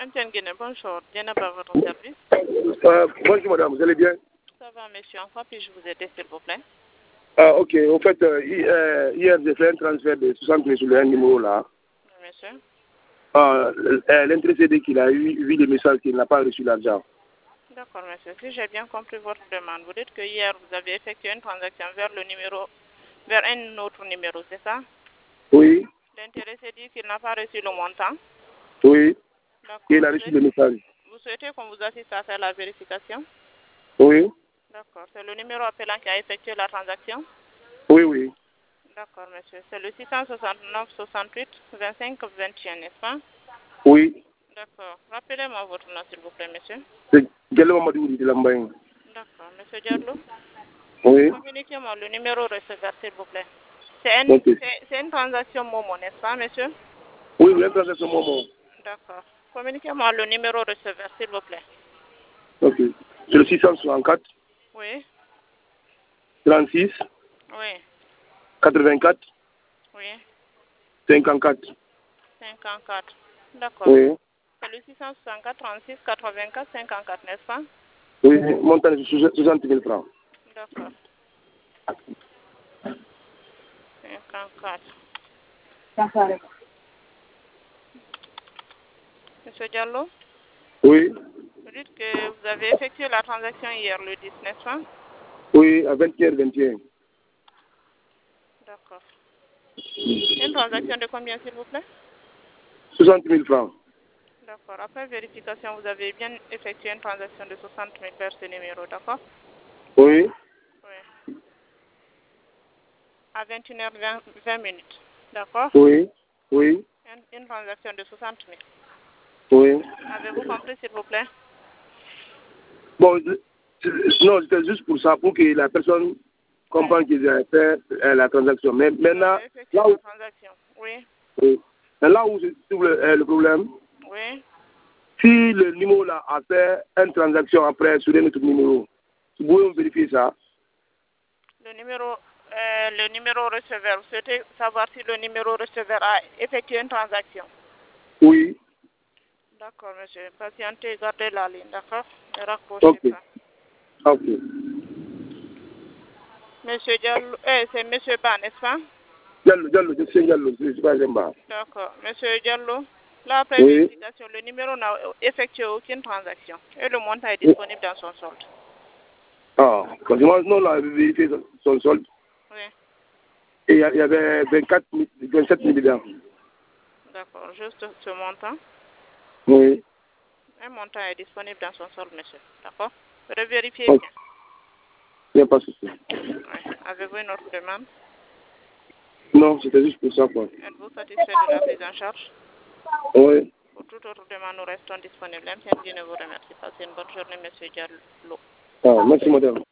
Antenne Guinée, bonjour. Diana par votre service. Bonjour madame, vous allez bien? Ça va, monsieur. En quoi puis-je vous aider, s'il vous plaît? Ah, ok. En fait, hier, j'ai fait un transfert de 60 000 sur le numéro là. Oui, monsieur. L'intéressé dit qu'il a vu les messages qu'il n'a pas reçu l'argent. D'accord, monsieur. Si j'ai bien compris votre demande, vous dites que hier, vous avez effectué une transaction vers un autre numéro, c'est ça? Oui, L'intéressé dit qu'il n'a pas reçu le montant. oui. Et il D'accord. a reçu le message. Vous souhaitez qu'on vous assiste à faire la vérification? Oui, D'accord. C'est le numéro appelant qui a effectué la transaction? oui, oui. D'accord, monsieur. C'est le 669 68 25 21, n'est-ce pas? Oui. D'accord. Rappelez-moi votre nom, s'il vous plaît, monsieur. C'est Diallo Mamadou de Lambaye. D'accord. Monsieur Diallo, Oui. communiquez-moi le numéro receveur, s'il vous plaît. C'est Ok. une transaction Momo, n'est-ce pas, monsieur? Oui, oui, un transaction moment. D'accord. Communiquez-moi le numéro receveur, s'il vous plaît. Ok. C'est le 664 Oui, 36 oui, 84 oui. 54. 54. D'accord. Oui. C'est le 664 36 84 54, n'est-ce pas? Oui, montant de 60 000 francs. D'accord. 54. Monsieur Diallo, Oui. vous dites que vous avez effectué la transaction hier, le 10, n'est-ce pas? Oui, à 20h21. D'accord. Une transaction de combien, s'il vous plaît? 60 000 francs. D'accord. Après vérification, vous avez bien effectué une transaction de 60 000 vers ce numéro, d'accord? Oui. Oui. À 21h20 minutes, d'accord? Oui. Oui. Une transaction de 60 000. Oui. Avez-vous compris, s'il vous plaît? Bon, non, c'était juste pour ça, pour que la personne comprenne qu'ils avaient fait la transaction. Mais maintenant, Effectué là la où, transaction. Oui. oui. Mais là où se trouve le problème, Oui. si le numéro là a fait une transaction après sur un autre numéro, vous pouvez vérifier ça. Le numéro receveur, vous souhaitez savoir si le numéro receveur a effectué une transaction? Oui. D'accord, monsieur. Patientez, gardez la ligne, d'accord? Ne raccrochez Ok. pas. Ok. Monsieur Diallo, c'est monsieur Ba, n'est-ce pas? Diallo, je sais Diallo, je ne suis pas Zemba. D'accord. Monsieur Diallo, là, après Oui. vérification, le numéro n'a effectué aucune transaction et le montant est disponible dans son solde. Ah, quand non, on a vérifié son solde. Oui. Et il y avait 27 000 dedans. D'accord. Juste ce montant. Oui. Un montant est disponible dans son solde, monsieur. D'accord? Revérifiez Ok. bien. Il n'y a pas de souci. Oui. Avez-vous une autre demande? Non, c'était juste pour ça, quoi. Êtes-vous satisfait de la prise en charge? Oui. Pour toute autre demande, nous restons disponibles. Bien, je vous remercie. Passez une bonne journée, monsieur Diallo. Ah, merci, madame.